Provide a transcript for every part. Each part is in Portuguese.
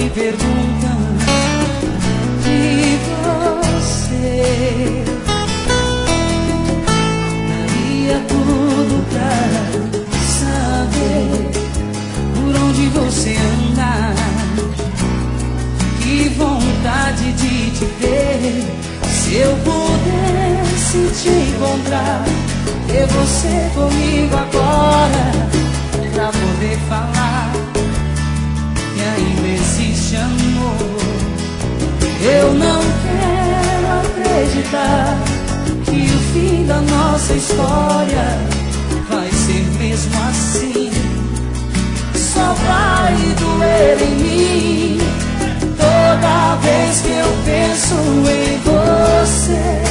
me perguntam de você, daria tudo pra saber por onde você anda. Que vontade de te ver, se eu pudesse te encontrar, ter você comigo agora, pra poder falar que ainda existe amor. Eu não quero acreditar que o fim da nossa história vai ser mesmo assim. Só vai doer em mim toda vez que eu penso em você.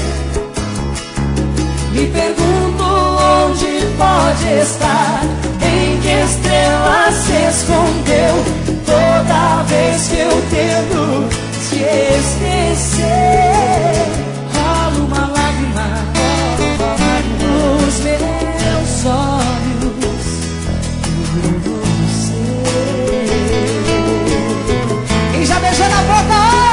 Me pergunto onde pode estar, em que estrela se escondeu, toda vez que eu tento te esquecer. Rola uma lágrima nos meus olhos por você. Quem já beijou na boca hoje?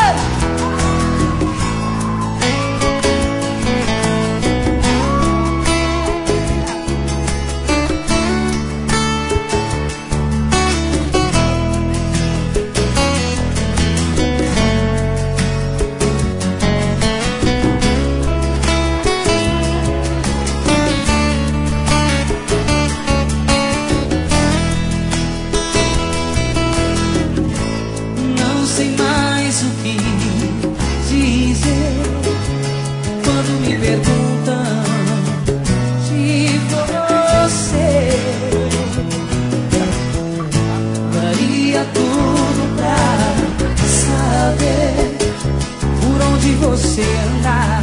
Você andar,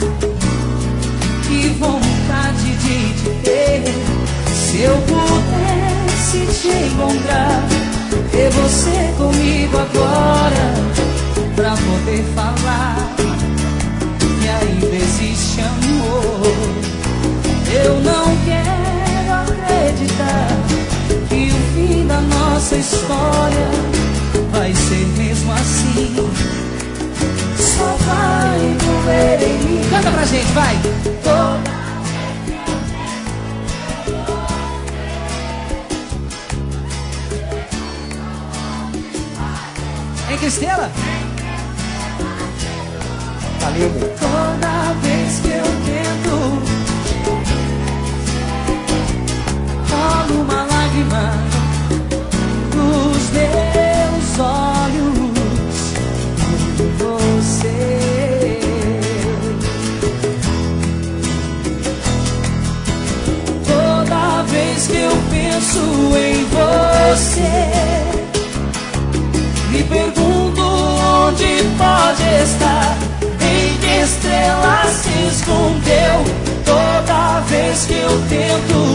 que vontade de te ter, se eu pudesse te encontrar, ter você comigo agora, pra poder falar que ainda existe amor. Eu não quero acreditar que o fim da nossa história vai ser mesmo assim. Só vai doer em mim. Canta pra gente, vai. Hein, Cristela? Tá lindo. Toda vez que eu tento, rola uma lágrima nos meus olhos. Você, toda vez que eu penso em você, me pergunto onde pode estar, em que estrela se escondeu, toda vez que eu tento